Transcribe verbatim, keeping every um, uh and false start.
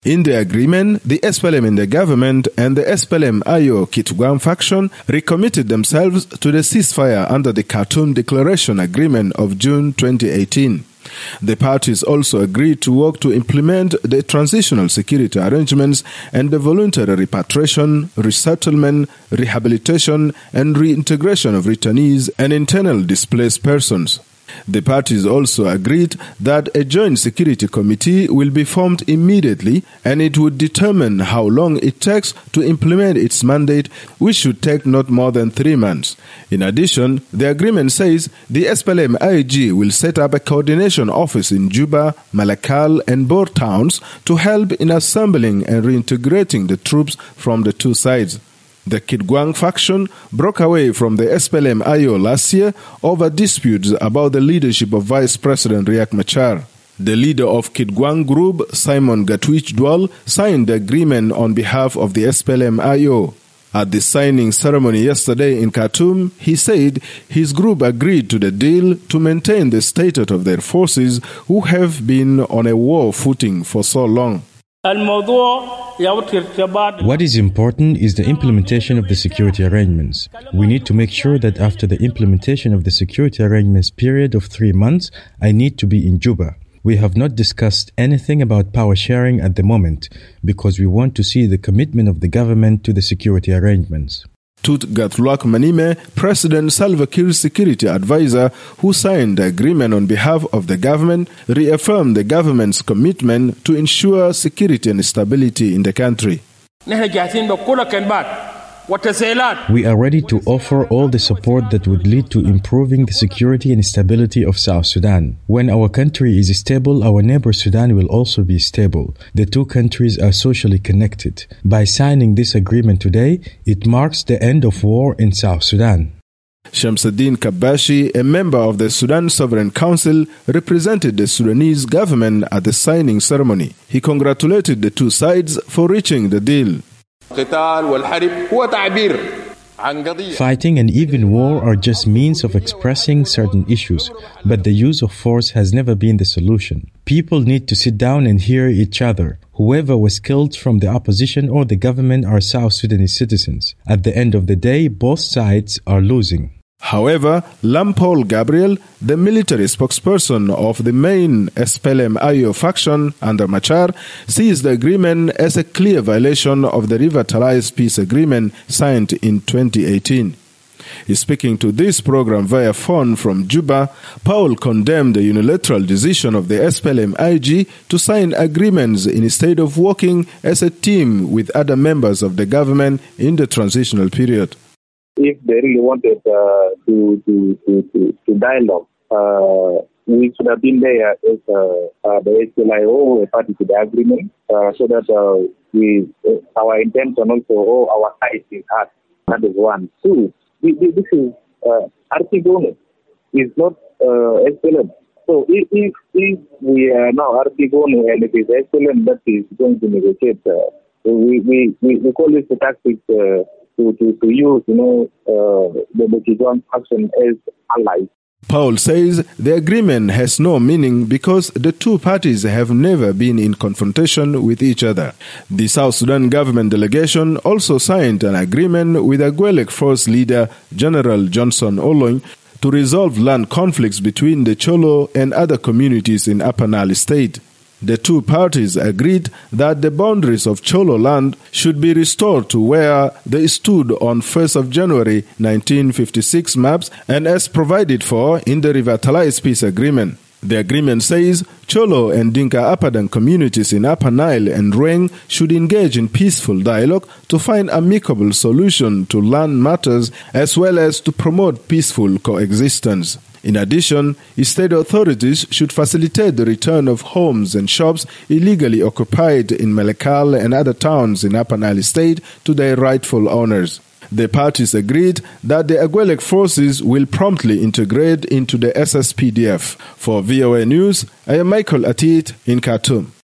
In the agreement, the S P L M in the government and the S P L M-I O Kitgum faction recommitted themselves to the ceasefire under the Khartoum Declaration Agreement of June twenty eighteen. The parties also agreed to work to implement the transitional security arrangements and the voluntary repatriation, resettlement, rehabilitation and reintegration of returnees and internally displaced persons. The parties also agreed that a joint security committee will be formed immediately and it would determine how long it takes to implement its mandate, which should take not more than three months. In addition, the agreement says the S P L M-I G will set up a coordination office in Juba, Malakal and Bor towns to help in assembling and reintegrating the troops from the two sides. The Kitgum faction broke away from the S P L M-I O last year over disputes about the leadership of Vice President Riek Machar. The leader of Kitgum group, Simon Gatwich Dwal, signed the agreement on behalf of the S P L M-I O. At the signing ceremony yesterday in Khartoum, he said his group agreed to the deal to maintain the status of their forces who have been on a war footing for so long. What is important is the implementation of the security arrangements. We need to make sure that after the implementation of the security arrangements period of three months, I need to be in Juba. We have not discussed anything about power sharing at the moment because we want to see the commitment of the government to the security arrangements. Tut Gatlwak Manime, President Salva Kiir's security advisor, who signed the agreement on behalf of the government, reaffirmed the government's commitment to ensure security and stability in the country. We are ready to offer all the support that would lead to improving the security and stability of South Sudan. When our country is stable, our neighbor Sudan will also be stable. The two countries are socially connected. By signing this agreement today, it marks the end of war in South Sudan. Shamsuddin Kabashi, a member of the Sudan Sovereign Council, represented the Sudanese government at the signing ceremony. He congratulated the two sides for reaching the deal. Fighting and even war are just means of expressing certain issues, but the use of force has never been the solution. People need to sit down and hear each other. Whoever was killed from the opposition or the government are South Sudanese citizens. At the end of the day, both sides are losing. However, Lampol Gabriel, the military spokesperson of the main S P L M-I O faction under Machar, sees the agreement as a clear violation of the revitalized peace agreement signed in twenty eighteen. Speaking to this program via phone from Juba, Paul condemned the unilateral decision of the S P L M-I G to sign agreements instead of working as a team with other members of the government in the transitional period. If they really wanted uh, to, to, to, to, to dialogue, uh, we should have been there as uh, uh, the S P L I O, a party to the agreement, uh, so that uh, we, uh, our intention also, oh, our side is hard. That is one. Two, we, we, this is uh, Artigono, it's not uh, S P L M. So if, if, if we are now Artigono and it is S P L M that is going to negotiate, uh, we, we, we, we call this the tactics uh, To, to, to use, you know, uh, the Kitgum faction as allies. Paul says the agreement has no meaning because the two parties have never been in confrontation with each other. The South Sudan government delegation also signed an agreement with Agwelek Force leader General Johnson Oloy to resolve land conflicts between the Cholo and other communities in Upper Nile State. The two parties agreed that the boundaries of Cholo land should be restored to where they stood on first of January nineteen fifty-six maps and as provided for in the revitalized peace agreement. The agreement says Cholo and Dinka Apadang communities in Upper Nile and Rueng should engage in peaceful dialogue to find amicable solution to land matters as well as to promote peaceful coexistence. In addition, state authorities should facilitate the return of homes and shops illegally occupied in Malakal and other towns in Upper Nile State to their rightful owners. The parties agreed that the Agwelek forces will promptly integrate into the S S P D F. For V O A News, I am Michael Atit in Khartoum.